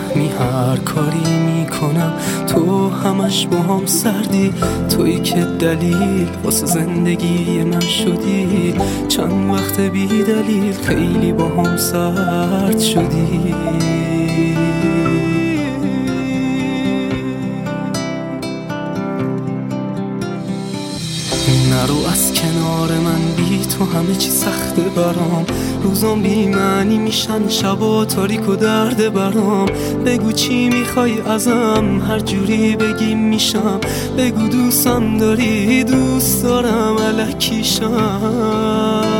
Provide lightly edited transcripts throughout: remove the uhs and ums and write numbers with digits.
نمیفهمی هر کاری میکنم تو همش با هم سردی، تویی که دلیل واسه زندگی من شدی. چند وقت بی دلیل خیلی با هم سرد شدی. نرو از کنار من، بی تو همه چی سخته برام. روزام بی معنی میشن، شبا تاریک و درد برام. بگو چی میخوای ازم، هر جوری بگی میشم. بگو دوستم داری، دوست دارم الکیشم.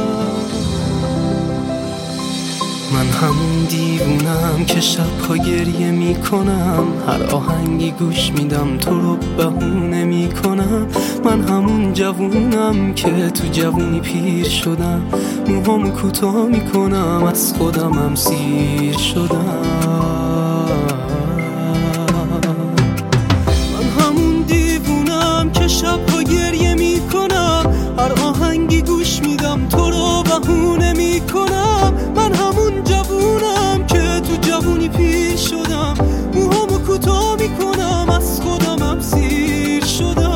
من همون دیوونم که شبها گریه میکنم، هر آهنگی گوش میدم تو رو بهونه میکنم. من همون جوونم که تو جوونی پیر شدم، موهامو کوتاه میکنم، از خودمم سیر شدم. من همون دیوونم که شبها گریه میکنم، هر آهنگی گوش میدم تو رو بهونه میکنم. من همون جوونم که تو جوونی پیر شدم، موهامو کوتاه میکنم، از خودمم سیر شدم.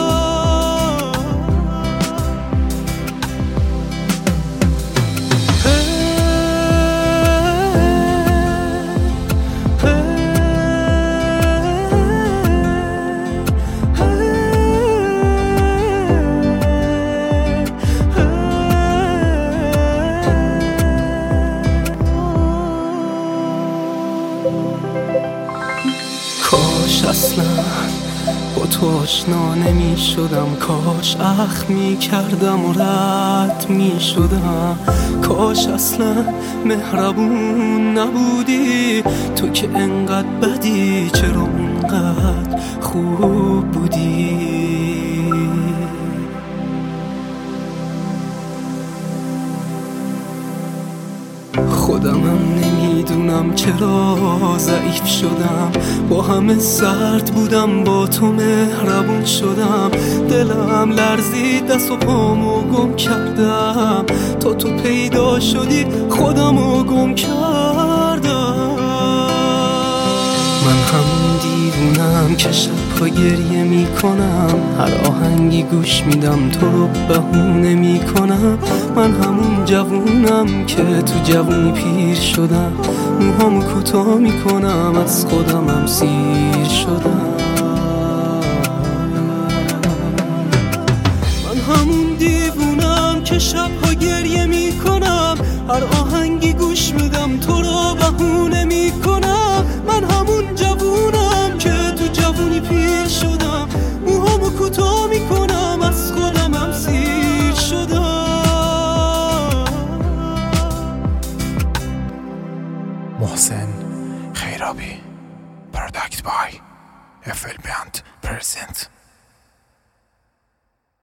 کاش اصلا با تو آشنا نمی شدم، کاش اخم می کردم و رد می شدم. کاش اصلا مهربون نبودی، تو که انقدر بدی چرا انقدر خوب بودی. خودمم نمیدونم چرا ضعیف شدم، با همه سرد بودم، با تو مهربون شدم. دلم لرزید، دست و پامو گم کردم، تا تو پیدا شدی خودمو گم کردم. من همون دیوونم که شبها گریه میکنم، هر آهنگی گوش میدم تو رو بهونه میکنم. من همون جوونم که تو جوونی پیر شدم، موهامو کوتاه میکنم، از خودمم سیر شدم. من همون دیوونم که شبها گریه میکنم، هر آهنگی